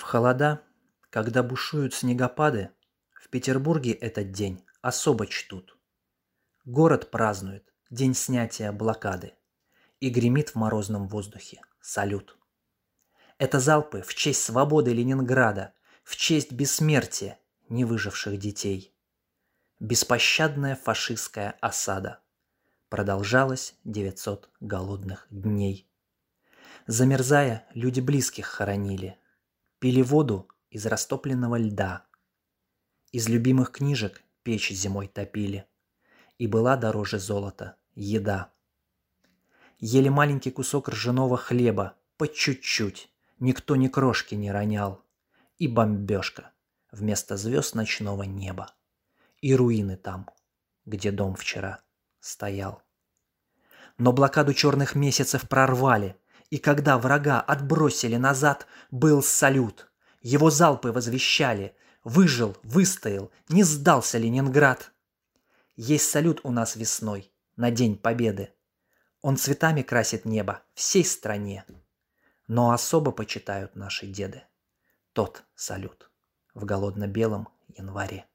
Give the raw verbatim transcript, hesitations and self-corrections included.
холода, когда бушуют снегопады, в Петербурге этот день особо чтут. Город празднует день снятия блокады, и гремит в морозном воздухе салют. Это залпы в честь свободы Ленинграда, в честь бессмертия невыживших детей. Беспощадная фашистская осада продолжалась девятьсот голодных дней. Замерзая, люди близких хоронили, пили воду из растопленного льда. Из любимых книжек печь зимой топили, и была дороже золота еда. Ели маленький кусок ржаного хлеба, по чуть-чуть, никто ни крошки не ронял. И бомбежка вместо звезд ночного неба, и руины там, где дом вчера стоял. Но блокаду черных месяцев прорвали, и когда врага отбросили назад, был салют. Его залпы возвещали: выжил, выстоял, не сдался Ленинград. Есть салют у нас весной на День Победы. Он цветами красит небо всей стране. Но особо почитают наши деды тот салют в голодно-белом январе.